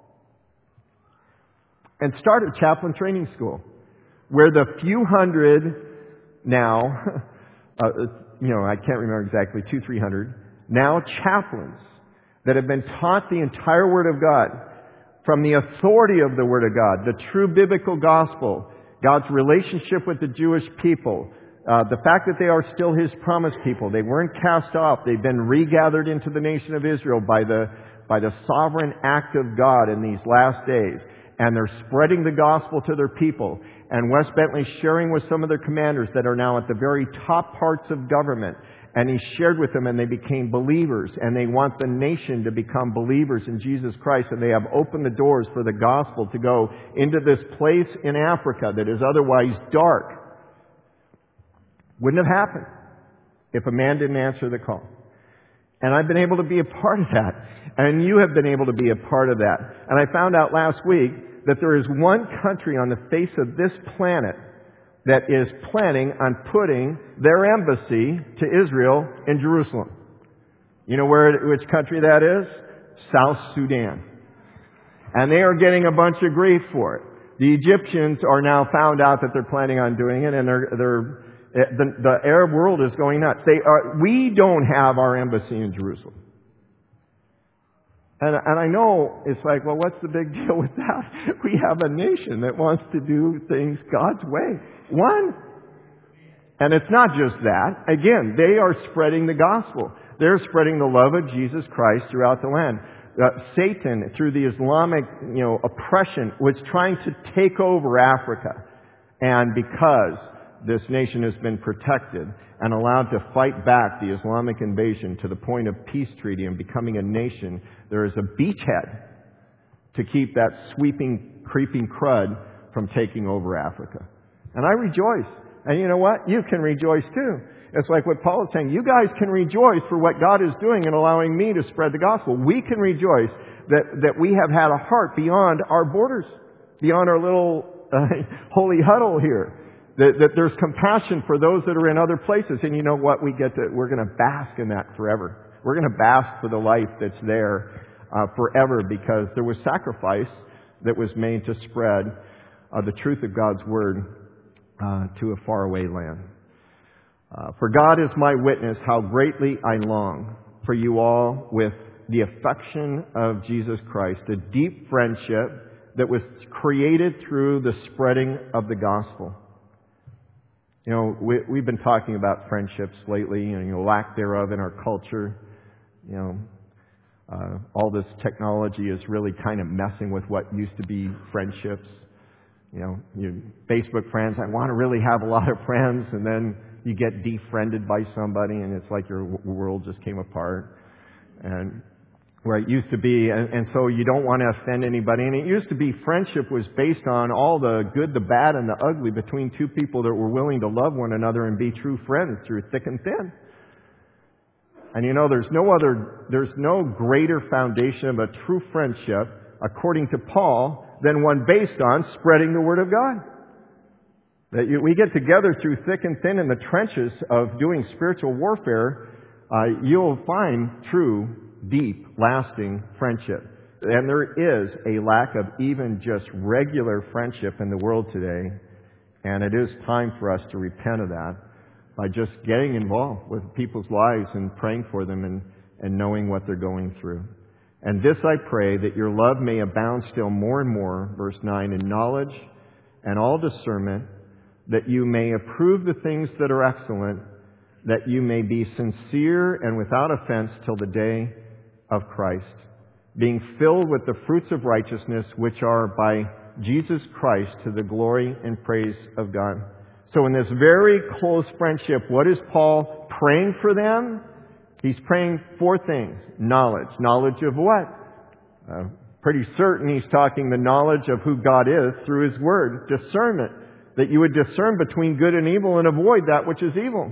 And start a chaplain training school where the few hundred now, uh, you know, I can't remember exactly, two, three hundred, now chaplains that have been taught the entire Word of God from the authority of the Word of God, the true biblical gospel, God's relationship with the Jewish people, uh, the fact that they are still His promised people. They weren't cast off. They've been regathered into the nation of Israel by the, by the sovereign act of God in these last days. And they're spreading the gospel to their people. And West Bentley's sharing with some of their commanders that are now at the very top parts of government. And he shared with them, and they became believers. And they want the nation to become believers in Jesus Christ. And they have opened the doors for the gospel to go into this place in Africa that is otherwise dark. Wouldn't have happened if a man didn't answer the call. And I've been able to be a part of that. And you have been able to be a part of that. And I found out last week that there is one country on the face of this planet that is planning on putting their embassy to Israel in Jerusalem. You know where, which country that is? South Sudan. And they are getting a bunch of grief for it. The Egyptians are now found out that they're planning on doing it, and they're, they're, the, the Arab world is going nuts. They are, we don't have our embassy in Jerusalem. And, and I know it's like, well, what's the big deal with that? We have a nation that wants to do things God's way. One. And it's not just that. Again, they are spreading the gospel. They're spreading the love of Jesus Christ throughout the land. Uh, Satan, through the Islamic, you know, oppression, was trying to take over Africa. And because this nation has been protected and allowed to fight back the Islamic invasion to the point of peace treaty and becoming a nation, there is a beachhead to keep that sweeping, creeping crud from taking over Africa. And I rejoice. And you know what? You can rejoice too. It's like what Paul is saying. You guys can rejoice for what God is doing in allowing me to spread the gospel. We can rejoice that, that we have had a heart beyond our borders, beyond our little uh, holy huddle here. That, that there's compassion for those that are in other places. And you know what? We get to, we're going to bask in that forever. We're going to bask for the life that's there uh, forever, because there was sacrifice that was made to spread uh, the truth of God's Word uh, to a faraway land. Uh, for God is my witness how greatly I long for you all with the affection of Jesus Christ, a deep friendship that was created through the spreading of the gospel. You know, we, we've been talking about friendships lately, and you know, lack thereof in our culture. You know, uh, all this technology is really kind of messing with what used to be friendships. You know, you Facebook friends, I want to really have a lot of friends, and then you get defriended by somebody, and it's like your world just came apart. And where it used to be, and, and so you don't want to offend anybody. And it used to be friendship was based on all the good, the bad, and the ugly between two people that were willing to love one another and be true friends through thick and thin. And you know, there's no other, there's no greater foundation of a true friendship, according to Paul, than one based on spreading the Word of God. That you, we get together through thick and thin in the trenches of doing spiritual warfare, uh, you'll find true, deep, lasting friendship. And there is a lack of even just regular friendship in the world today. And it is time for us to repent of that by just getting involved with people's lives and praying for them and, and knowing what they're going through. And this I pray, that your love may abound still more and more, verse nine, in knowledge and all discernment, that you may approve the things that are excellent, that you may be sincere and without offense till the day of Christ, being filled with the fruits of righteousness, which are by Jesus Christ to the glory and praise of God. So in this very close friendship, what is Paul praying for them? He's praying four things. Knowledge. Knowledge of what? Uh, pretty certain he's talking the knowledge of who God is through His Word. Discernment. That you would discern between good and evil and avoid that which is evil.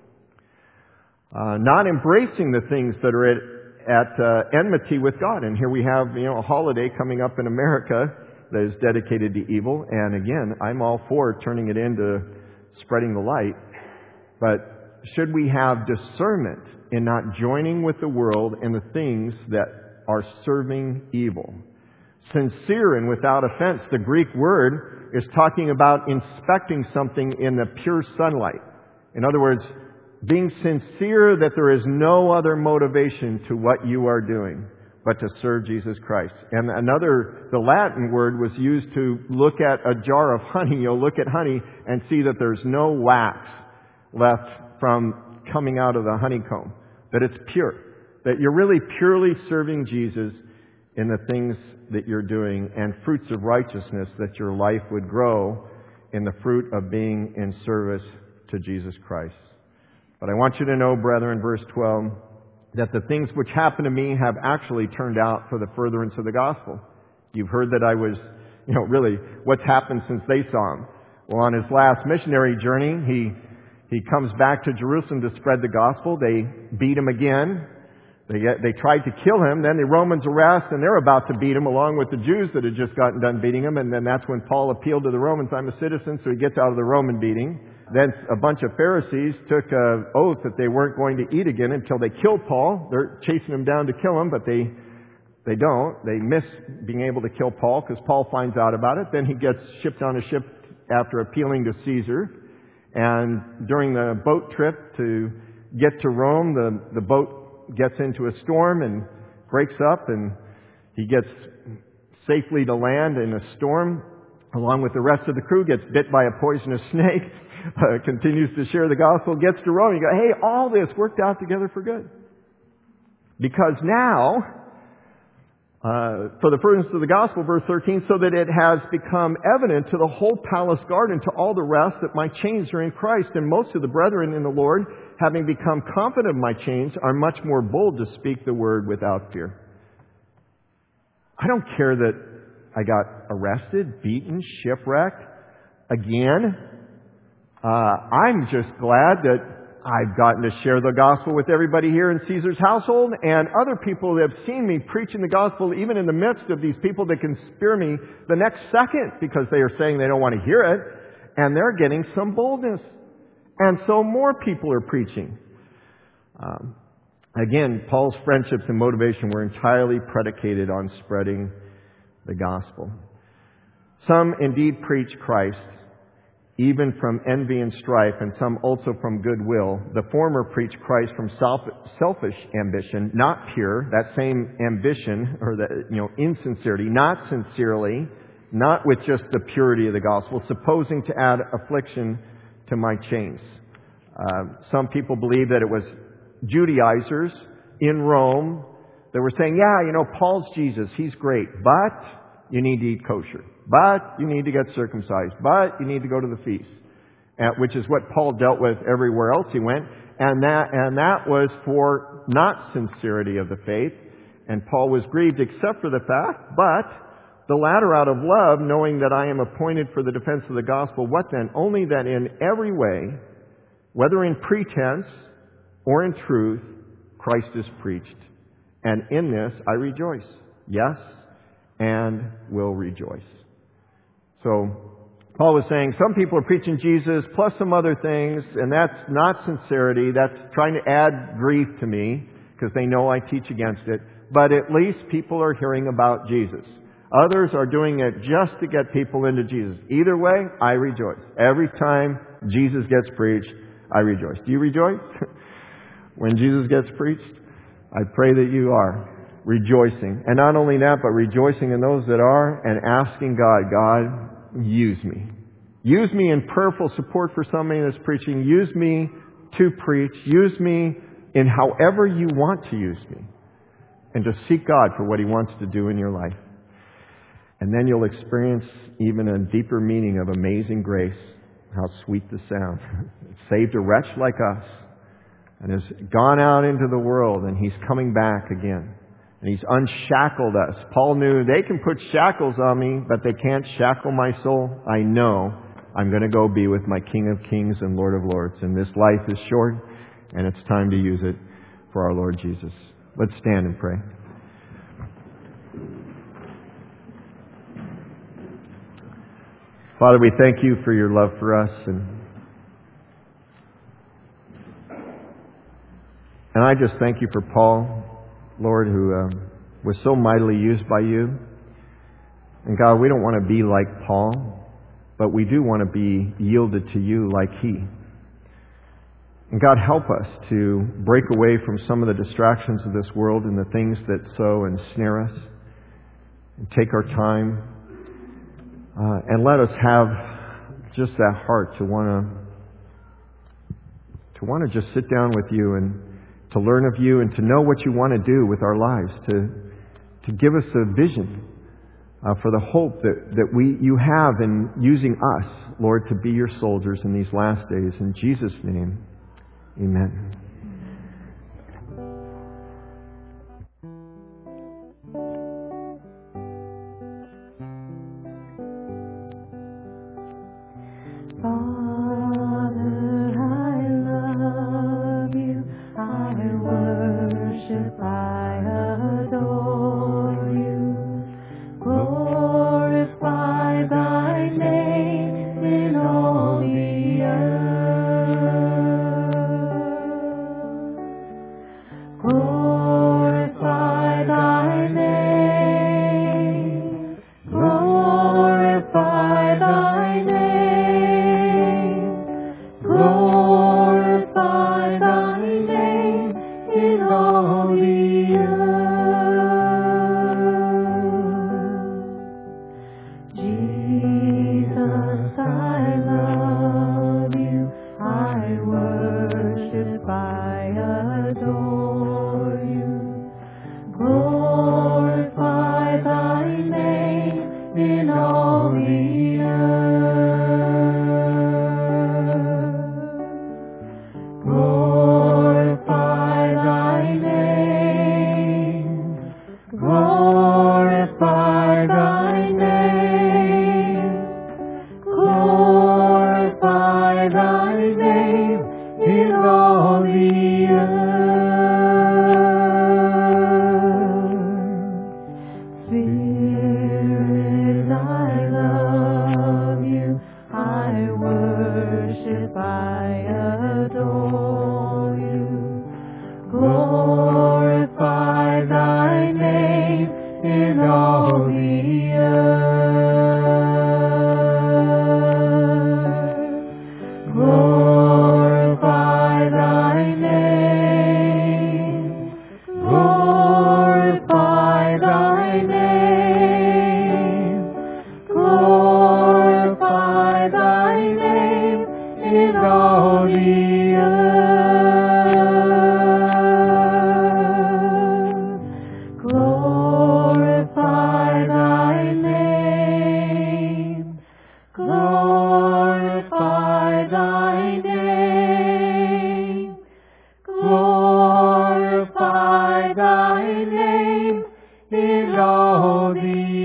Uh, not embracing the things that are at at uh, enmity with God. And here we have, you know, a holiday coming up in America that is dedicated to evil. And again, I'm all for turning it into spreading the light. But should we have discernment in not joining with the world in the things that are serving evil? Sincere and without offense. The Greek word is talking about inspecting something in the pure sunlight. In other words, being sincere that there is no other motivation to what you are doing but to serve Jesus Christ. And another, the Latin word was used to look at a jar of honey. You'll look at honey and see that there's no wax left from coming out of the honeycomb. That it's pure. That you're really purely serving Jesus in the things that you're doing, and fruits of righteousness, that your life would grow in the fruit of being in service to Jesus Christ. But I want you to know, brethren, verse twelve, that the things which happened to me have actually turned out for the furtherance of the gospel. You've heard that I was, you know, really, what's happened since they saw him? Well, on his last missionary journey, he he comes back to Jerusalem to spread the gospel. They beat him again. They get, they tried to kill him. Then the Romans arrest, and they're about to beat him along with the Jews that had just gotten done beating him. And then that's when Paul appealed to the Romans, I'm a citizen, so he gets out of the Roman beating. Then a bunch of Pharisees took an oath that they weren't going to eat again until they killed Paul. They're chasing him down to kill him, but they they don't. They miss being able to kill Paul because Paul finds out about it. Then he gets shipped on a ship after appealing to Caesar. And during the boat trip to get to Rome, the, the boat gets into a storm and breaks up, and he gets safely to land in a storm along with the rest of the crew, gets bit by a poisonous snake, uh, continues to share the gospel, gets to Rome. You go, hey, all this worked out together for good. Because now, uh, for the furtherance of the gospel, verse thirteen, so that it has become evident to the whole palace guard and to all the rest that my chains are in Christ, and most of the brethren in the Lord, having become confident of my chains, are much more bold to speak the word without fear. I don't care that I got arrested, beaten, shipwrecked again. Uh, I'm just glad that I've gotten to share the gospel with everybody here in Caesar's household, and other people have seen me preaching the gospel even in the midst of these people that can spear me the next second because they are saying they don't want to hear it, and they're getting some boldness. And so more people are preaching. Um, again, Paul's friendships and motivation were entirely predicated on spreading the gospel. Some indeed preach Christ, even from envy and strife, and some also from goodwill. The former preach Christ from self, selfish ambition, not pure, that same ambition, or the, you know, insincerity, not sincerely, not with just the purity of the gospel, supposing to add affliction to my chains. Uh, some people believe that it was Judaizers in Rome that were saying, yeah, you know, Paul's Jesus, he's great, but you need to eat kosher. But you need to get circumcised. But you need to go to the feast. Uh, which is what Paul dealt with everywhere else he went. And that, and that was for not sincerity of the faith. And Paul was grieved except for the fact, but the latter out of love, knowing that I am appointed for the defense of the gospel. What then? Only that in every way, whether in pretense or in truth, Christ is preached. And in this I rejoice. Yes, and will rejoice. So, Paul was saying some people are preaching Jesus plus some other things, and that's not sincerity. That's trying to add grief to me because they know I teach against it. But at least people are hearing about Jesus. Others are doing it just to get people into Jesus. Either way, I rejoice. Every time Jesus gets preached, I rejoice. Do you rejoice when Jesus gets preached? I pray that you are rejoicing. And not only that, but rejoicing in those that are and asking God, God, use me. Use me in prayerful support for somebody that's preaching. Use me to preach. Use me in however you want to use me. And to seek God for what He wants to do in your life. And then you'll experience even a deeper meaning of amazing grace. How sweet the sound. It saved a wretch like us and has gone out into the world, and He's coming back again. And He's unshackled us. Paul knew they can put shackles on me, but they can't shackle my soul. I know I'm going to go be with my King of Kings and Lord of Lords. And this life is short, and it's time to use it for our Lord Jesus. Let's stand and pray. Father, we thank You for Your love for us. And, and I just thank You for Paul, Lord, who um, was so mightily used by You. And God, we don't want to be like Paul, but we do want to be yielded to You like he. And God, help us to break away from some of the distractions of this world and the things that so ensnare us. And take our time uh, and let us have just that heart to want to to want to just sit down with You and to learn of You and to know what You want to do with our lives, to to give us a vision uh, for the hope that, that we You have in using us, Lord, to be Your soldiers in these last days. In Jesus' name, amen.
Thy name in all thy name in all the